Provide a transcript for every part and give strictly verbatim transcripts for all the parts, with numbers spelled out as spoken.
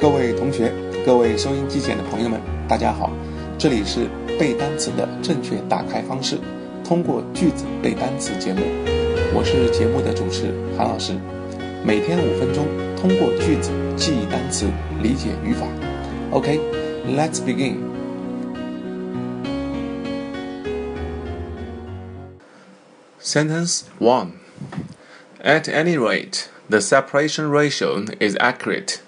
各位同学，各位收音机前的朋友们，大家好，这里是背单词的正确打开方式，通过句子背单词节目，我是节目的主持韩老师，每天五分钟，通过句子记忆单词，理解语法。OK, let's begin. Sentence one. At any rate, the separation ratio is accurate.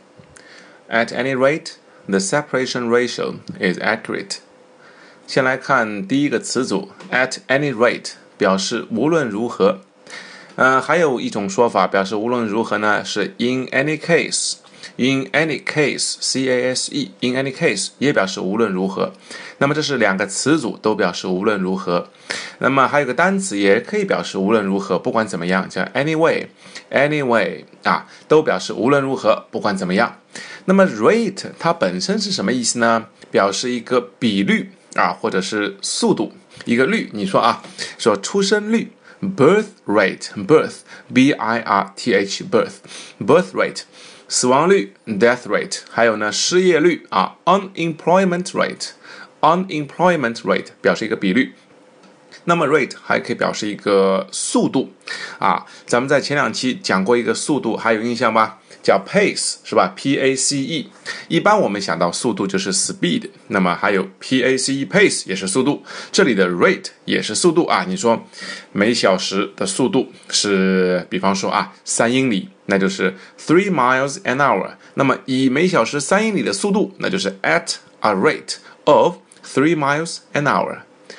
At any rate, the separation ratio is accurate. 先来看第一个词组 at any rate 表示无论如何。呃，还有一种说法表示无论如何呢，是 in any case. In any case, C A S E, in any case 也表示无论如何。那么这是两个词组都表示无论如何。那么还有个单词也可以表示无论如何，不管怎么样，叫 anyway, anyway 啊，都表示无论如何，不管怎么样。那么 rate 它本身是什么意思呢？表示一个比率啊，或者是速度，一个率。你说啊，说出生率 birth rate, birth, B I R T H, birth, birth rate。死亡率 death rate， 还有呢失业率啊 unemployment rate， unemployment rate 表示一个比率。那么 rate 还可以表示一个速度啊，咱们在前两期讲过一个速度，还有印象吧？叫 pace 是吧 P A C E， 一般我们想到速度就是 speed， 那么还有 P A C E pace 也是速度，这里的 rate 也是速度啊。你说每小时的速度是比方说啊三英里，那就是 three miles an hour， 那么以每小时三英里的速度，那就是 at a rate of three miles an hour，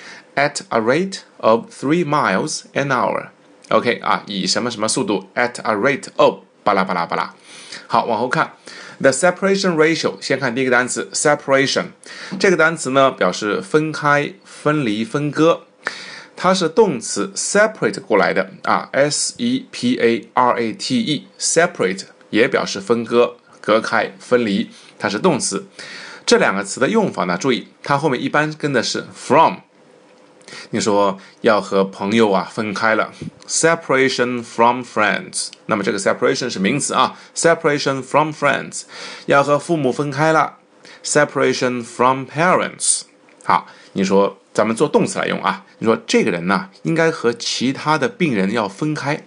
at a rate of three miles an hour。 OK 啊，以什么什么速度 at a rate of 巴拉巴拉巴拉。好，往后看 The separation ratio， 先看第一个单词 separation， 这个单词呢表示分开、分离、分割，它是动词 separate 过来的啊 S E P A R A T E separate 也表示分割、隔开、分离，它是动词。这两个词的用法呢，注意它后面一般跟的是 from。你说要和朋友啊分开了 separation from friends， 那么这个 separation 是名词啊 separation from friends， 要和父母分开了 separation from parents。 好，你说咱们做动词来用啊，你说这个人呢应该和其他的病人要分开，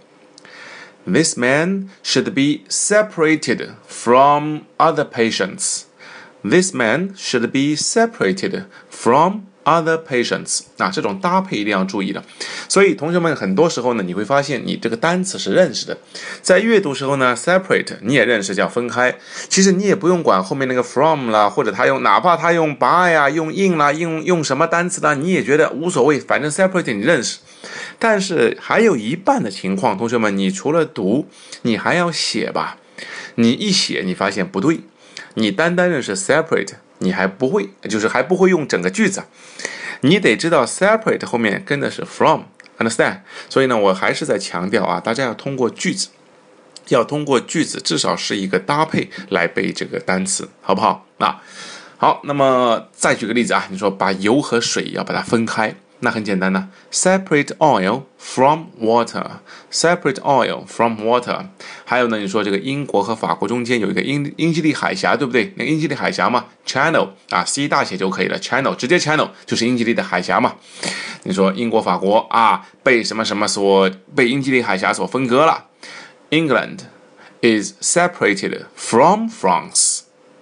This man should be separated from other patients. This man should be separated from other patients 啊，这种搭配一定要注意的。所以同学们很多时候呢，你会发现你这个单词是认识的，在阅读时候呢 separate 你也认识叫分开，其实你也不用管后面那个 from 啦，或者他用哪怕他用 by 啊，用 in 啦，用用什么单词啦，你也觉得无所谓，反正 separate 你认识。但是还有一半的情况，同学们你除了读你还要写吧，你一写你发现不对，你单单认识 separate你还不会，就是还不会用整个句子，你得知道 separate 后面跟的是 from， understand？ 所以呢，我还是在强调啊，大家要通过句子，要通过句子至少是一个搭配来背这个单词，好不好？啊，好，那么再举个例子啊，你说把油和水要把它分开，那很简单呢 separate oil from water， separate oil from water。 还有呢，你说这个英国和法国中间有一个英英吉利海峡，对不对？那个英吉利海峡嘛 channel 啊 C 大写就可以了， channel 直接 channel 就是英吉利的海峡嘛。你说英国法国啊被什么什么所被英吉利海峡所分割了， England is separated from France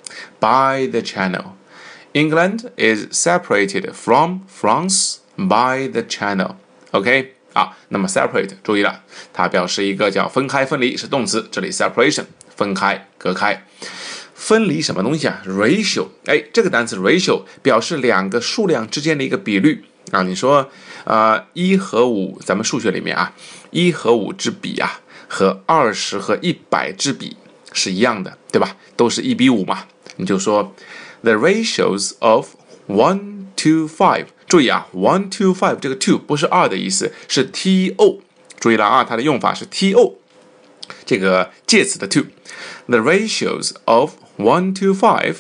by the channel. England is separated from France by the channel. OK 啊，那么 separate 注意了，它表示一个叫分开、分离是动词，这里 separation 分开、隔开。分离什么东西啊 ratio， 哎，这个单词 ratio 表示两个数量之间的一个比率啊。你说呃一和五，咱们数学里面啊，一和五之比啊，和二十和一百之比是一样的，对吧？都是一比五嘛。你就说 the ratios of one to five， 注意啊 one to five 这个 to 不是二的意思，是 to， 注意了啊，它的用法是 to， 这个介词的 to。 The ratios of one to five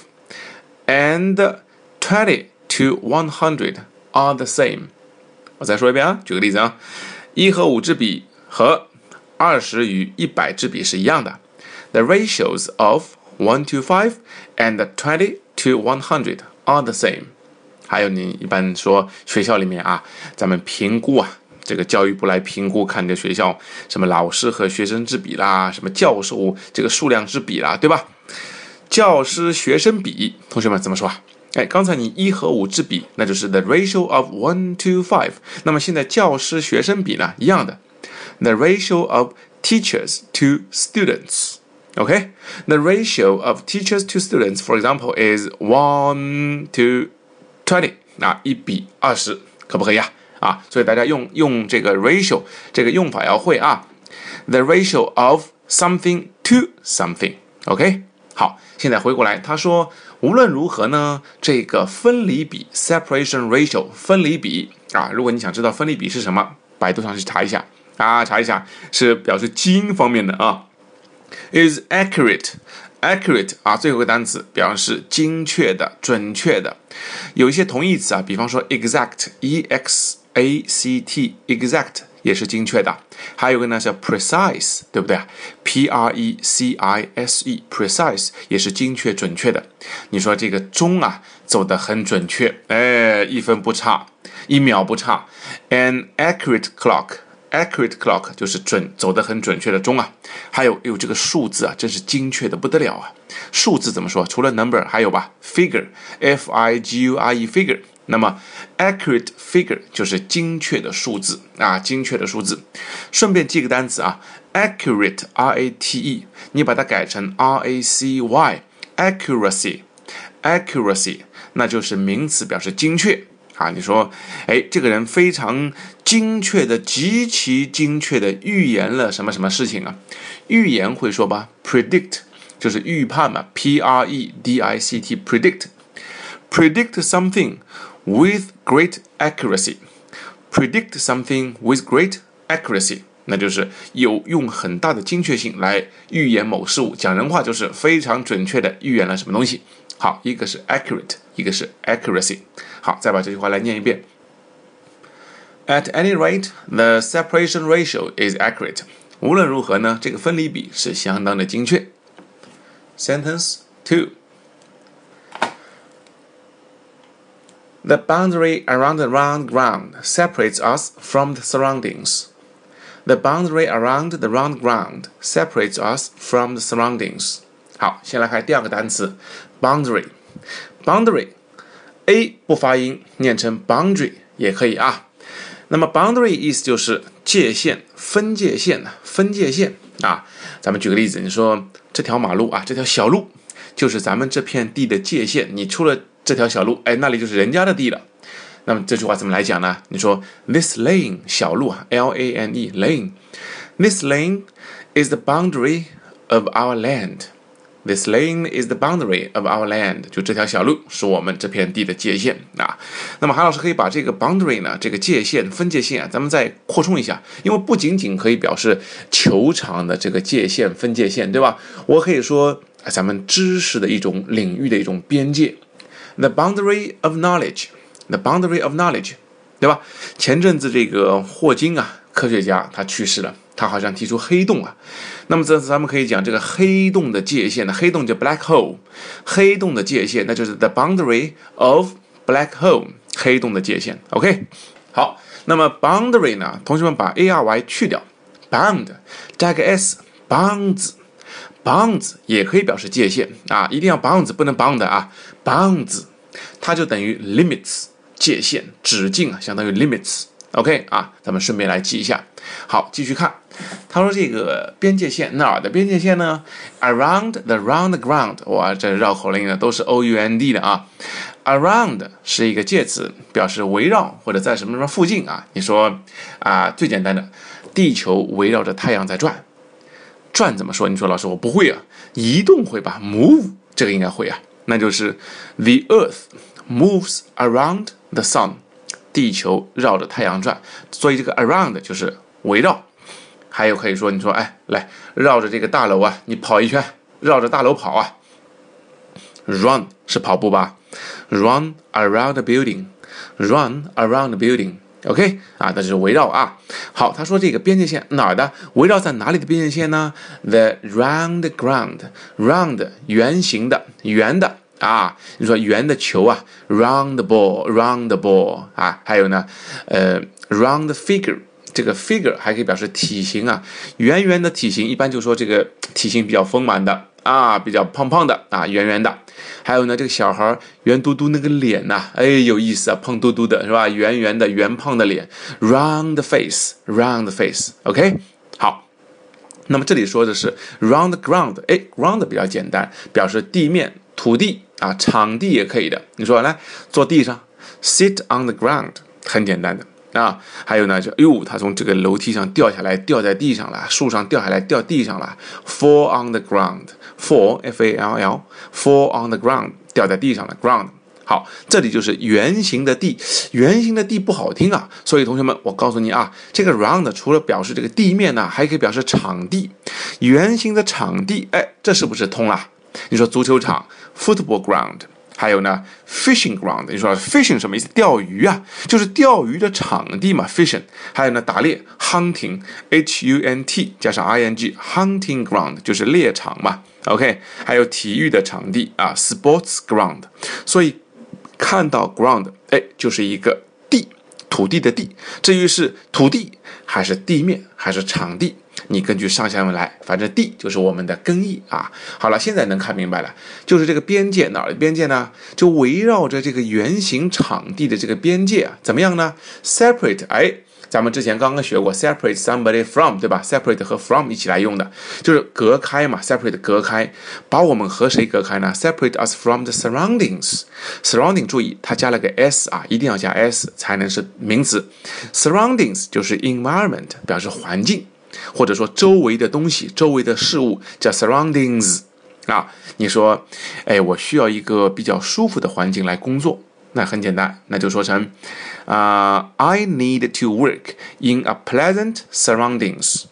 and twenty to one hundred are the same。 我再说一遍啊，举个例子啊，一和五之比和二十与一百之比是一样的。The ratios of one to five and twenty to one hundred are the same。还有你一般说学校里面啊，咱们评估啊，这个教育部来评估，看这学校什么老师和学生之比啦，什么教授这个数量之比啦，对吧？教师学生比，同学们怎么说啊？哎，刚才你一和五之比，那就是 the ratio of one to five。那么现在教师学生比呢，一样的 ，the ratio of teachers to students。Okay, the ratio of teachers to students, for example, is one to twenty 啊，一比二十，可不可以啊？啊，所以大家用用这个 ratio 这个用法要会啊。The ratio of something to something，OK， 好，现在回过来，他说无论如何呢，这个分离比 separation ratio 分离比啊，如果你想知道分离比是什么，百度上去查一下啊，查一下是表示基因方面的啊。is accurate accurate 啊，最后一个单词表示精确的、准确的。有一些同义词啊，比方说 exact e x a c t exact 也是精确的。还有一个呢叫 precise， 对不对啊 ？p r e c i s e precise 也是精确、准确的。你说这个钟啊走得很准确，哎，一分不差，一秒不差。An accurate clock。Accurate clock 就是准走得很准确的钟啊，还有有这个数字啊，真是精确的不得了啊！数字怎么说？除了 number 还有吧 ，figure f i g u r e figure。那么 accurate figure 就是精确的数字啊，精确的数字。顺便记个单词啊 ，accurate r a t e， 你把它改成 r a c y accuracy accuracy， 那就是名词表示精确。啊，你说，哎，这个人非常精确的、极其精确的预言了什么什么事情啊？预言会说吧 ，predict 就是预判嘛 ，p r e d i c t predict predict something with great accuracy predict something with great accuracy， 那就是有用很大的精确性来预言某事物。讲人话就是非常准确的预言了什么东西。好，一个是 accurate， 一个是 accuracy。好，再把这句话来念一遍。At any rate, the separation ratio is accurate. 无论如何呢，这个分离比是相当的精确。Sentence two. The boundary around the round ground separates us from the surroundings. The boundary around the round ground separates us from the surroundings. 好，先来看第二个单词 boundary。boundary。A 不发音，念成 boundary 也可以啊。那么 boundary 意思就是界限、分界线、分界线啊。咱们举个例子，你说这条马路啊，这条小路就是咱们这片地的界限，你出了这条小路，哎，那里就是人家的地了。那么这句话怎么来讲呢？你说 this lane 小路啊 ，L A N E lane，this lane is the boundary of our land。This lane is the boundary of our land. 就这条小路是我们这片地的界限啊。那么韩老师可以把这个 boundary 呢，这个界限、分界线啊，咱们再扩充一下，因为不仅仅可以表示球场的这个界限、分界线，对吧？我可以说咱们知识的一种领域的一种边界 ，the boundary of knowledge, the boundary of knowledge， 对吧？前阵子这个霍金啊，科学家他去世了。他好像提出黑洞啊，那么这咱们可以讲这个黑洞的界限呢，黑洞叫 black hole， 黑洞的界限那就是 the boundary of black hole， 黑洞的界限 ，OK， 好，那么 boundary 呢，同学们把 a r y 去掉 ，bound 加个 s， bounds bounds 也可以表示界限啊，一定要 bounds 不能 bound 啊 ，bounds 它就等于 limits 界限直径啊，相当于 limits。OK 啊，咱们顺便来记一下。好，继续看。他说这个边界线哪儿的边界线呢 ？Around the round ground， 哇，这绕口令呢都是 O U N D 的啊。Around 是一个介词，表示围绕或者在什么什么附近啊。你说啊，最简单的，地球围绕着太阳在转，转怎么说？你说老师我不会啊，移动会吧 ？Move 这个应该会啊，那就是 The Earth moves around the sun。地球绕着太阳转，所以这个 around 就是围绕。还有可以说，你说，哎，来绕着这个大楼啊，你跑一圈，绕着大楼跑啊。Run 是跑步吧 ？Run around the building， Run around the building OK 啊，那就是围绕啊。好，他说这个边界线哪儿的？围绕在哪里的边界线呢 ？The round ground，round 圆形的，圆的啊。你说圆的球啊 ，round ball，round ball 啊。还有呢，呃 ，round figure， 这个 figure 还可以表示体型啊，圆圆的体型，一般就说这个体型比较丰满的啊，比较胖胖的啊，圆圆的。还有呢，这个小孩圆嘟嘟那个脸呐、啊，哎，有意思啊，胖嘟嘟的是吧？圆圆的、圆胖的脸 ，round face，round face，OK， 好。那么这里说的是 round ground， 哎 ，ground 比较简单，表示地面、土地啊，场地也可以的。你说来坐地上 ，sit on the ground， 很简单的。啊，还有呢，就哎呦，他从这个楼梯上掉下来，掉在地上了；树上掉下来，掉地上了。fall on the ground，fall f a l l，fall on the ground， 掉在地上了 ，ground。好，这里就是圆形的地，圆形的地不好听啊，所以同学们，我告诉你啊，这个 round 除了表示这个地面呢，还可以表示场地，圆形的场地，哎，这是不是通了？你说足球场 ，football ground。还有呢 ，fishing ground， 你说 fishing 什么意思？钓鱼啊，就是钓鱼的场地嘛 ，fishing。还有呢，打猎 ，hunting，h u n t 加上 i n g，hunting ground 就是猎场嘛 ，OK。还有体育的场地啊 ，sports ground。所以看到 ground， 哎，就是一个地，土地的地。至于是土地还是地面还是场地，你根据上下文来，反正地就是我们的根义啊。好了，现在能看明白了，就是这个边界哪儿的边界呢？就围绕着这个圆形场地的这个边界啊，怎么样呢 ？separate， 哎，咱们之前刚刚学过 separate somebody from， 对吧 ？separate 和 from 一起来用的，就是隔开嘛 ，separate 隔开，把我们和谁隔开呢 ？separate us from the surroundings。surrounding 注意，它加了个 s 啊，一定要加 s 才能是名词。surroundings 就是 environment， 表示环境。或者说周围的东西，周围的事物叫 surroundings 啊。你说，哎，我需要一个比较舒服的环境来工作，那很简单，那就说成啊、uh, I need to work in a pleasant surroundings.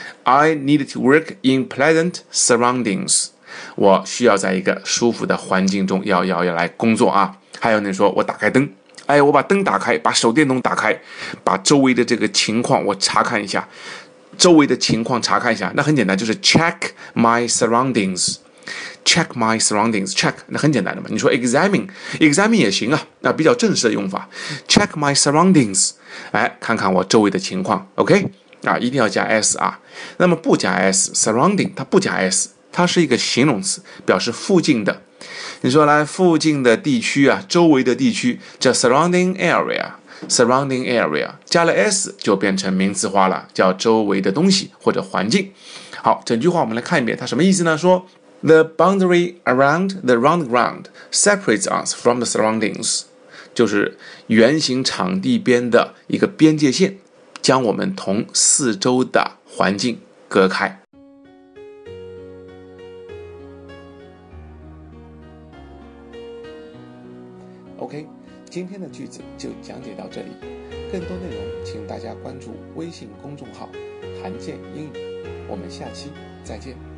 I need to work in pleasant surroundings. 我需要在一个舒服的环境中要要要来工作啊。还有你说我打开灯。哎，我把灯打开，把手电筒打开，把周围的这个情况我查看一下。周围的情况查看一下，那很简单，就是 check my surroundings， check my surroundings， check 那很简单的嘛。你说 examine examine 也行啊，那比较正式的用法 check my surroundings， 哎，看看我周围的情况 ，OK 啊，一定要加 s 啊。那么不加 s surrounding 它不加 s， 它是一个形容词，表示附近的。你说来附近的地区啊，周围的地区叫 surrounding area。surrounding area 加了 s 就变成名词化了，叫周围的东西或者环境。好，整句话我们来看一遍，它什么意思呢？说 The boundary around the round ground separates us from the surroundings， 就是圆形场地边的一个边界线，将我们同四周的环境隔开。OK， 今天的句子就讲解到这里，更多内容请大家关注微信公众号“韩建英语”，我们下期再见。